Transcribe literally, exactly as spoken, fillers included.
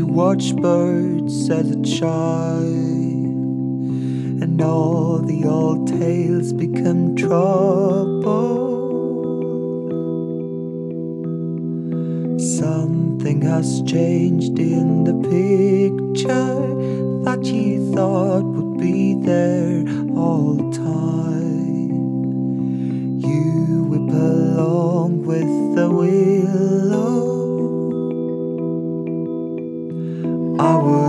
to watch birds as a child, and all the old tales become trouble. Something has changed in the picture that you thought would be there all the time. You whip along with the willow. I would